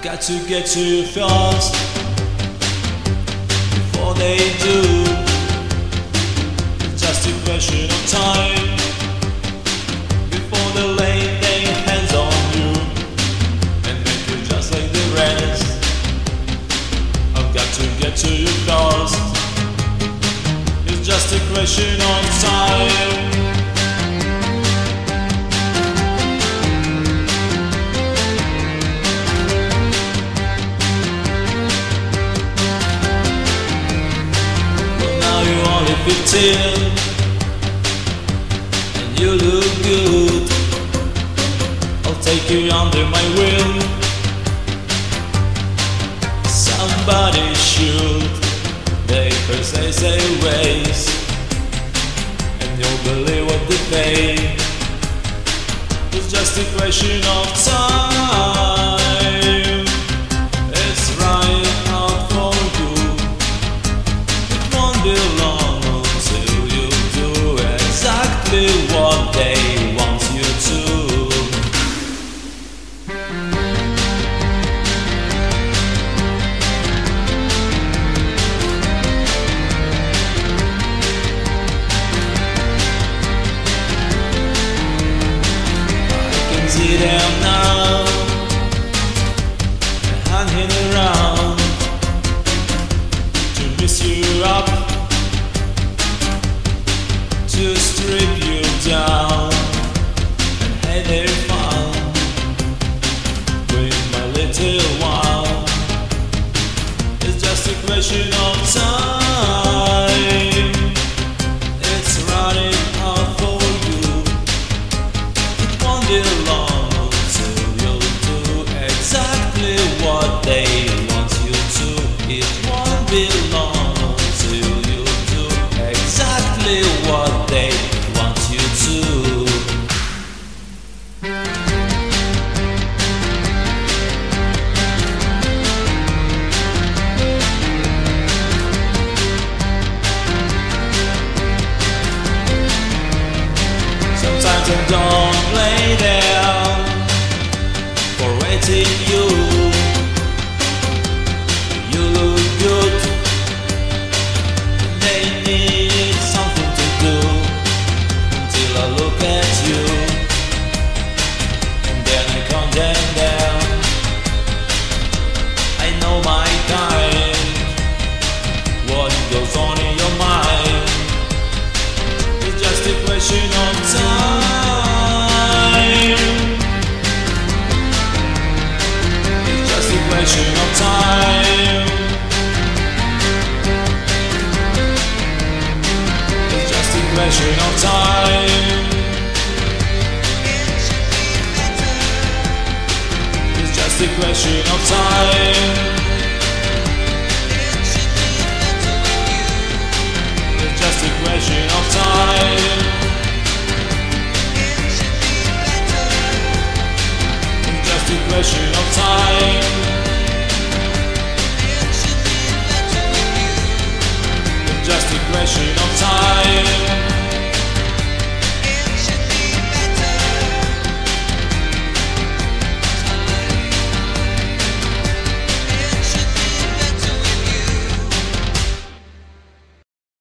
Got to get to you fast before they do. It's just a question of time before they lay their hands on you and make you just like the rest. I've got to get to you fast. It's just a question of time. You're only 15 and you look good. I'll take you under my wing. Somebody should. They persist their ways, and you'll believe what they say. It's just a question of time. It's right out for you. It won't be long until you do exactly what they want you to. See them now, hanging around to mess you up, to strip you down and have their fun with my little one. It's just a question of time. It's running out for you. It won't be long what they want you to. It won't be long until you do exactly what they want you to. Sometimes I don't play down for waiting you. You look good. They need something to do until I look at you, and then I calm them down. I know my kind, what goes on in your mind. It's just a question of time. It's just a question of time. Question of time. It's just a question of time. It's just a question of time. It's just a question of time. It's just a question of time.